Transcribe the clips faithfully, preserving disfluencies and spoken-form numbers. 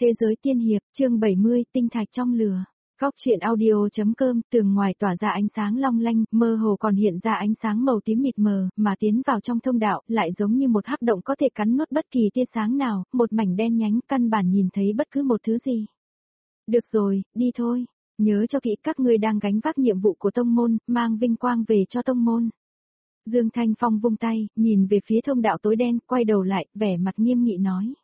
Thế giới tiên hiệp, chương bảy mươi, tinh thạch trong lửa. Góc truyện audio.com, tường ngoài tỏa ra ánh sáng long lanh, mơ hồ còn hiện ra ánh sáng màu tím mịt mờ, mà tiến vào trong thông đạo, lại giống như một hắc động có thể cắn nuốt bất kỳ tia sáng nào, một mảnh đen nhánh, căn bản nhìn thấy bất cứ một thứ gì. Được rồi, đi thôi. Nhớ cho kỹ các ngươi đang gánh vác nhiệm vụ của tông môn, mang vinh quang về cho tông môn. Dương Thanh Phong vung tay, nhìn về phía thông đạo tối đen, quay đầu lại, vẻ mặt nghiêm nghị nói.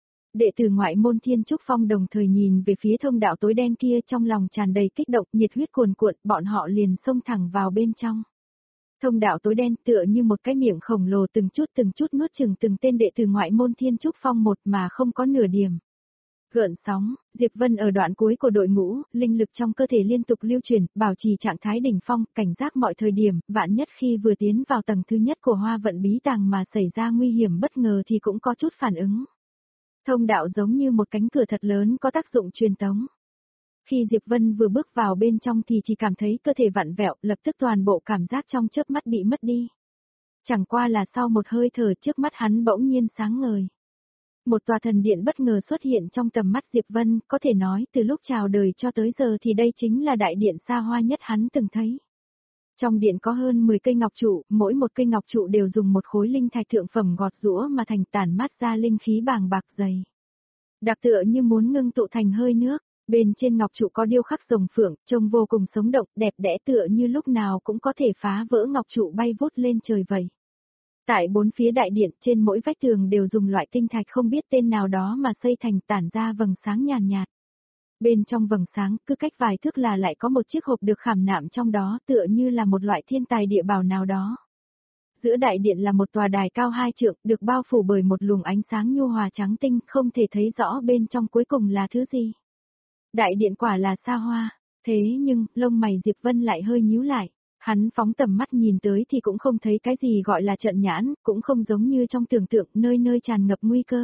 Đệ tử ngoại môn Thiên Trúc Phong đồng thời nhìn về phía thông đạo tối đen kia, trong lòng tràn đầy kích động, nhiệt huyết cuồn cuộn, bọn họ liền xông thẳng vào bên trong. Thông đạo tối đen tựa như một cái miệng khổng lồ từng chút từng chút nuốt chửng từng tên đệ tử ngoại môn Thiên Trúc Phong một mà không có nửa điểm gợn sóng. Diệp Vân ở đoạn cuối của đội ngũ, linh lực trong cơ thể liên tục lưu chuyển, bảo trì trạng thái đỉnh phong, cảnh giác mọi thời điểm, vạn nhất khi vừa tiến vào tầng thứ nhất của hoa vận bí tàng mà xảy ra nguy hiểm bất ngờ thì cũng có chút phản ứng. Thông đạo giống như một cánh cửa thật lớn có tác dụng truyền tống. Khi Diệp Vân vừa bước vào bên trong thì chỉ cảm thấy cơ thể vặn vẹo, lập tức toàn bộ cảm giác trong chớp mắt bị mất đi. Chẳng qua là sau một hơi thở, trước mắt hắn bỗng nhiên sáng ngời. Một tòa thần điện bất ngờ xuất hiện trong tầm mắt Diệp Vân, có thể nói từ lúc chào đời cho tới giờ thì đây chính là đại điện xa hoa nhất hắn từng thấy. Trong điện có hơn mười cây ngọc trụ, mỗi một cây ngọc trụ đều dùng một khối linh thạch thượng phẩm gọt giũa mà thành, tản mát ra linh khí bàng bạc dày. Đặc tựa như muốn ngưng tụ thành hơi nước, bên trên ngọc trụ có điêu khắc rồng phượng, trông vô cùng sống động, đẹp đẽ tựa như lúc nào cũng có thể phá vỡ ngọc trụ bay vút lên trời vậy. Tại bốn phía đại điện, trên mỗi vách tường đều dùng loại tinh thạch không biết tên nào đó mà xây thành, tản ra vầng sáng nhàn nhạt, nhạt. Bên trong vầng sáng, cứ cách vài thước là lại có một chiếc hộp được khảm nạm trong đó, tựa như là một loại thiên tài địa bảo nào đó. Giữa đại điện là một tòa đài cao hai trượng, được bao phủ bởi một luồng ánh sáng nhu hòa trắng tinh, không thể thấy rõ bên trong cuối cùng là thứ gì. Đại điện quả là xa hoa, thế nhưng, lông mày Diệp Vân lại hơi nhíu lại. Hắn phóng tầm mắt nhìn tới thì cũng không thấy cái gì gọi là trận nhãn, cũng không giống như trong tưởng tượng, nơi nơi tràn ngập nguy cơ.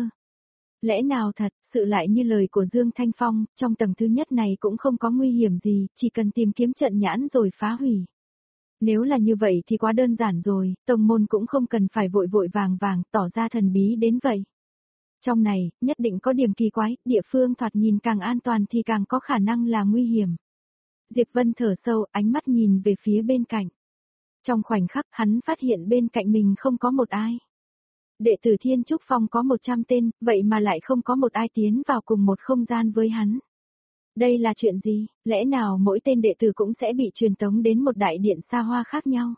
Lẽ nào thật, sự lại như lời của Dương Thanh Phong, trong tầng thứ nhất này cũng không có nguy hiểm gì, chỉ cần tìm kiếm trận nhãn rồi phá hủy. Nếu là như vậy thì quá đơn giản rồi, tông môn cũng không cần phải vội vội vàng vàng, tỏ ra thần bí đến vậy. Trong này, nhất định có điểm kỳ quái, địa phương thoạt nhìn càng an toàn thì càng có khả năng là nguy hiểm. Diệp Vân thở sâu, ánh mắt nhìn về phía bên cạnh. Trong khoảnh khắc, hắn phát hiện bên cạnh mình không có một ai. Đệ tử Thiên Trúc Phong có một trăm tên, vậy mà lại không có một ai tiến vào cùng một không gian với hắn. Đây là chuyện gì, lẽ nào mỗi tên đệ tử cũng sẽ bị truyền tống đến một đại điện xa hoa khác nhau?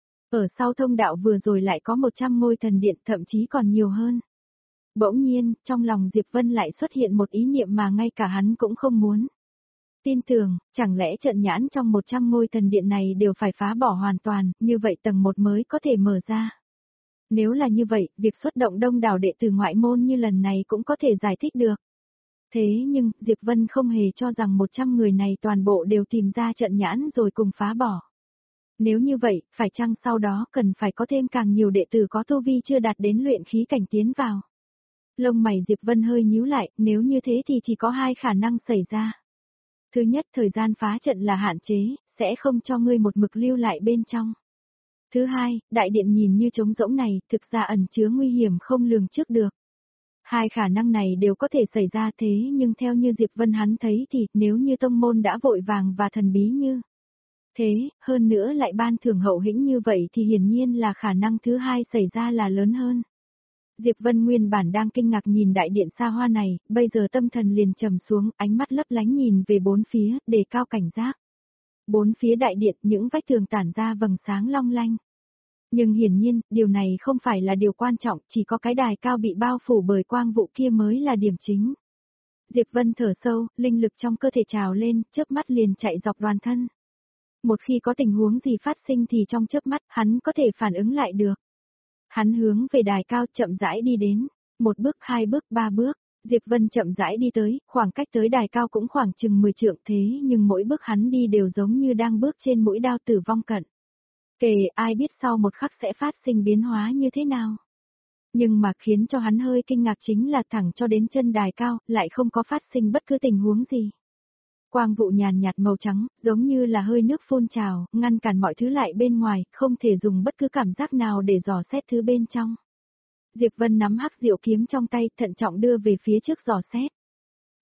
Ở sau thông đạo vừa rồi lại có một trăm ngôi thần điện, thậm chí còn nhiều hơn. Bỗng nhiên, trong lòng Diệp Vân lại xuất hiện một ý niệm mà ngay cả hắn cũng không muốn. Tin tưởng, chẳng lẽ trận nhãn trong một trăm ngôi thần điện này đều phải phá bỏ hoàn toàn, như vậy tầng một mới có thể mở ra. Nếu là như vậy, việc xuất động đông đảo đệ tử ngoại môn như lần này cũng có thể giải thích được. Thế nhưng, Diệp Vân không hề cho rằng một trăm người này toàn bộ đều tìm ra trận nhãn rồi cùng phá bỏ. Nếu như vậy, phải chăng sau đó cần phải có thêm càng nhiều đệ tử có tu vi chưa đạt đến luyện khí cảnh tiến vào? Lông mày Diệp Vân hơi nhíu lại, nếu như thế thì chỉ có hai khả năng xảy ra. Thứ nhất, thời gian phá trận là hạn chế, sẽ không cho ngươi một mực lưu lại bên trong. Thứ hai, đại điện nhìn như trống rỗng này, thực ra ẩn chứa nguy hiểm không lường trước được. Hai khả năng này đều có thể xảy ra, thế nhưng theo như Diệp Vân hắn thấy thì, nếu như tông môn đã vội vàng và thần bí như thế, hơn nữa lại ban thưởng hậu hĩnh như vậy thì hiển nhiên là khả năng thứ hai xảy ra là lớn hơn. Diệp Vân nguyên bản đang kinh ngạc nhìn đại điện xa hoa này, bây giờ tâm thần liền trầm xuống, ánh mắt lấp lánh nhìn về bốn phía, đề cao cảnh giác. Bốn phía đại điện, những vách tường tản ra vầng sáng long lanh. Nhưng hiển nhiên, điều này không phải là điều quan trọng, chỉ có cái đài cao bị bao phủ bởi quang vụ kia mới là điểm chính. Diệp Vân thở sâu, linh lực trong cơ thể trào lên, chớp mắt liền chạy dọc toàn thân. Một khi có tình huống gì phát sinh thì trong chớp mắt, hắn có thể phản ứng lại được. Hắn hướng về đài cao chậm rãi đi đến, một bước, hai bước, ba bước, Diệp Vân chậm rãi đi tới, khoảng cách tới đài cao cũng khoảng chừng mười trượng, thế nhưng mỗi bước hắn đi đều giống như đang bước trên mũi đao tử vong cận. Kể ai biết sau một khắc sẽ phát sinh biến hóa như thế nào. Nhưng mà khiến cho hắn hơi kinh ngạc chính là thẳng cho đến chân đài cao, lại không có phát sinh bất cứ tình huống gì. Quang vụ nhàn nhạt màu trắng, giống như là hơi nước phun trào, ngăn cản mọi thứ lại bên ngoài, không thể dùng bất cứ cảm giác nào để dò xét thứ bên trong. Diệp Vân nắm hắc diệu kiếm trong tay, thận trọng đưa về phía trước dò xét.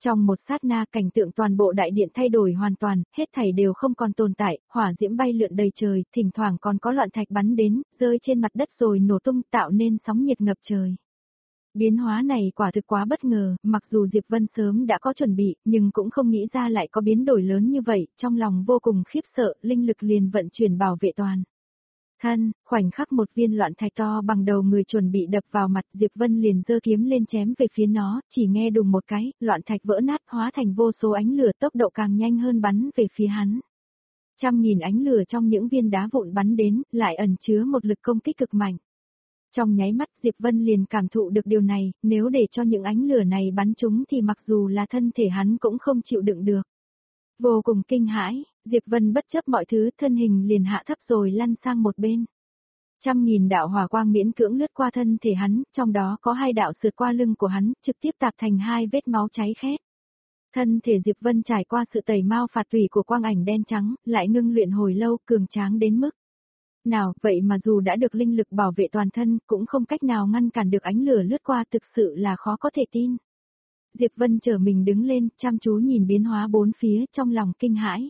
Trong một sát na cảnh tượng toàn bộ đại điện thay đổi hoàn toàn, hết thảy đều không còn tồn tại, hỏa diễm bay lượn đầy trời, thỉnh thoảng còn có loạn thạch bắn đến, rơi trên mặt đất rồi nổ tung tạo nên sóng nhiệt ngập trời. Biến hóa này quả thực quá bất ngờ, mặc dù Diệp Vân sớm đã có chuẩn bị, nhưng cũng không nghĩ ra lại có biến đổi lớn như vậy, trong lòng vô cùng khiếp sợ, linh lực liền vận chuyển bảo vệ toàn thân, khoảnh khắc một viên loạn thạch to bằng đầu người chuẩn bị đập vào mặt, Diệp Vân liền giơ kiếm lên chém về phía nó, chỉ nghe đùng một cái, loạn thạch vỡ nát hóa thành vô số ánh lửa, tốc độ càng nhanh hơn bắn về phía hắn. Trăm nghìn ánh lửa trong những viên đá vụn bắn đến, lại ẩn chứa một lực công kích cực mạnh. Trong nháy mắt Diệp Vân liền cảm thụ được điều này, nếu để cho những ánh lửa này bắn trúng thì mặc dù là thân thể hắn cũng không chịu đựng được. Vô cùng kinh hãi, Diệp Vân bất chấp mọi thứ, thân hình liền hạ thấp rồi lăn sang một bên. Trăm nghìn đạo hỏa quang miễn cưỡng lướt qua thân thể hắn, trong đó có hai đạo sượt qua lưng của hắn, trực tiếp tạp thành hai vết máu cháy khét. Thân thể Diệp Vân trải qua sự tẩy mao phạt tủy của quang ảnh đen trắng, lại ngưng luyện hồi lâu, cường tráng đến mức nào, vậy mà dù đã được linh lực bảo vệ toàn thân, cũng không cách nào ngăn cản được ánh lửa lướt qua, thực sự là khó có thể tin. Diệp Vân trở mình đứng lên, chăm chú nhìn biến hóa bốn phía, trong lòng kinh hãi.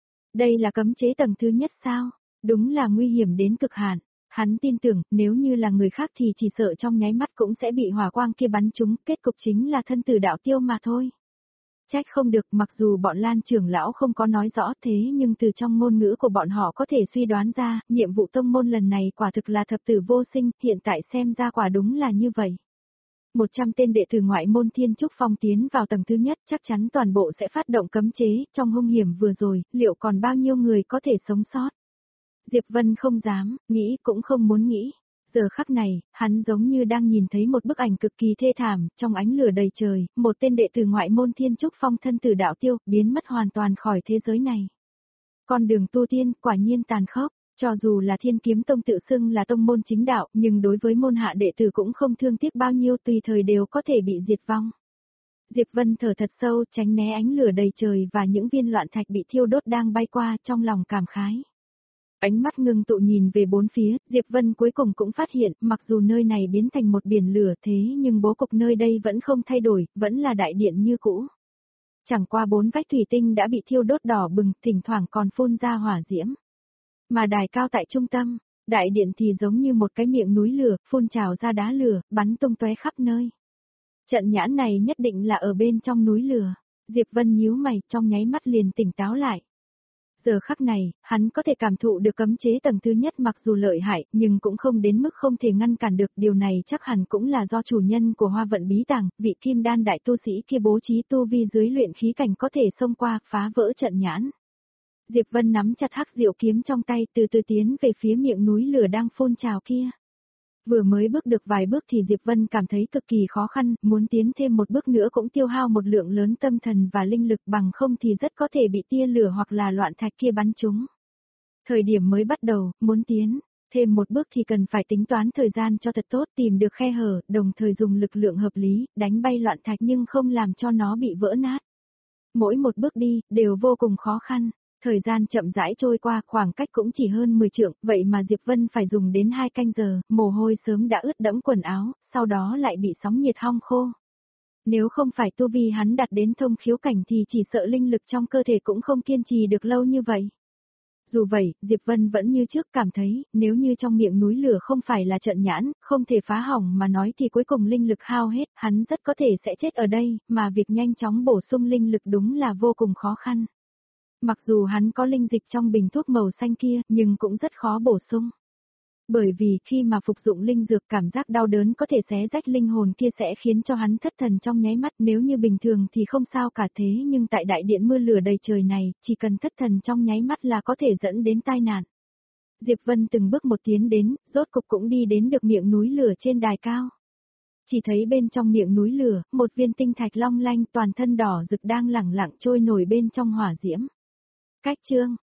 Đây là cấm chế tầng thứ nhất sao? Đúng là nguy hiểm đến cực hạn. Hắn tin tưởng, nếu như là người khác thì chỉ sợ trong nháy mắt cũng sẽ bị hỏa quang kia bắn trúng, kết cục chính là thân tử đạo tiêu mà thôi. Trách không được, mặc dù bọn Lan trưởng lão không có nói rõ thế nhưng từ trong ngôn ngữ của bọn họ có thể suy đoán ra, nhiệm vụ tông môn lần này quả thực là thập tử vô sinh, hiện tại xem ra quả đúng là như vậy. một trăm tên đệ tử ngoại môn Thiên Trúc Phong tiến vào tầng thứ nhất, chắc chắn toàn bộ sẽ phát động cấm chế, trong hung hiểm vừa rồi, liệu còn bao nhiêu người có thể sống sót? Diệp Vân không dám, nghĩ cũng không muốn nghĩ. Giờ khắc này, hắn giống như đang nhìn thấy một bức ảnh cực kỳ thê thảm, trong ánh lửa đầy trời, một tên đệ tử ngoại môn Thiên Trúc Phong thân tử đạo tiêu, biến mất hoàn toàn khỏi thế giới này. Con đường tu tiên, quả nhiên tàn khốc, cho dù là Thiên Kiếm Tông tự xưng là tông môn chính đạo, nhưng đối với môn hạ đệ tử cũng không thương tiếc bao nhiêu, tùy thời đều có thể bị diệt vong. Diệp Vân thở thật sâu, tránh né ánh lửa đầy trời và những viên loạn thạch bị thiêu đốt đang bay qua, trong lòng cảm khái. Ánh mắt ngưng tụ nhìn về bốn phía, Diệp Vân cuối cùng cũng phát hiện, mặc dù nơi này biến thành một biển lửa thế nhưng bố cục nơi đây vẫn không thay đổi, vẫn là đại điện như cũ. Chẳng qua bốn vách thủy tinh đã bị thiêu đốt đỏ bừng, thỉnh thoảng còn phun ra hỏa diễm. Mà đài cao tại trung tâm, đại điện thì giống như một cái miệng núi lửa, phun trào ra đá lửa, bắn tung tóe khắp nơi. Trận nhãn này nhất định là ở bên trong núi lửa. Diệp Vân nhíu mày, trong nháy mắt liền tỉnh táo lại. Giờ khắc này, hắn có thể cảm thụ được cấm chế tầng thứ nhất mặc dù lợi hại, nhưng cũng không đến mức không thể ngăn cản được, điều này chắc hẳn cũng là do chủ nhân của Hoa Vận Bí Tàng, vị Kim Đan đại tu sĩ kia bố trí tu vi dưới luyện khí cảnh có thể xông qua, phá vỡ trận nhãn. Diệp Vân nắm chặt hắc diệu kiếm trong tay, từ từ tiến về phía miệng núi lửa đang phun trào kia. Vừa mới bước được vài bước thì Diệp Vân cảm thấy cực kỳ khó khăn, muốn tiến thêm một bước nữa cũng tiêu hao một lượng lớn tâm thần và linh lực, bằng không thì rất có thể bị tia lửa hoặc là loạn thạch kia bắn trúng. Thời điểm mới bắt đầu, muốn tiến thêm một bước thì cần phải tính toán thời gian cho thật tốt, tìm được khe hở, đồng thời dùng lực lượng hợp lý, đánh bay loạn thạch nhưng không làm cho nó bị vỡ nát. Mỗi một bước đi, đều vô cùng khó khăn. Thời gian chậm rãi trôi qua, khoảng cách cũng chỉ hơn mười trượng, vậy mà Diệp Vân phải dùng đến hai canh giờ, mồ hôi sớm đã ướt đẫm quần áo, sau đó lại bị sóng nhiệt hong khô. Nếu không phải tu vi hắn đạt đến thông khiếu cảnh thì chỉ sợ linh lực trong cơ thể cũng không kiên trì được lâu như vậy. Dù vậy, Diệp Vân vẫn như trước cảm thấy, nếu như trong miệng núi lửa không phải là trận nhãn, không thể phá hỏng mà nói thì cuối cùng linh lực hao hết, hắn rất có thể sẽ chết ở đây, mà việc nhanh chóng bổ sung linh lực đúng là vô cùng khó khăn. Mặc dù hắn có linh dịch trong bình thuốc màu xanh kia, nhưng cũng rất khó bổ sung. Bởi vì khi mà phục dụng linh dược, cảm giác đau đớn có thể xé rách linh hồn kia sẽ khiến cho hắn thất thần trong nháy mắt, nếu như bình thường thì không sao cả, thế nhưng tại đại điện mưa lửa đầy trời này, chỉ cần thất thần trong nháy mắt là có thể dẫn đến tai nạn. Diệp Vân từng bước một tiến đến, rốt cục cũng đi đến được miệng núi lửa trên đài cao. Chỉ thấy bên trong miệng núi lửa, một viên tinh thạch long lanh toàn thân đỏ rực đang lẳng lặng trôi nổi bên trong hỏa diễm. Cách chương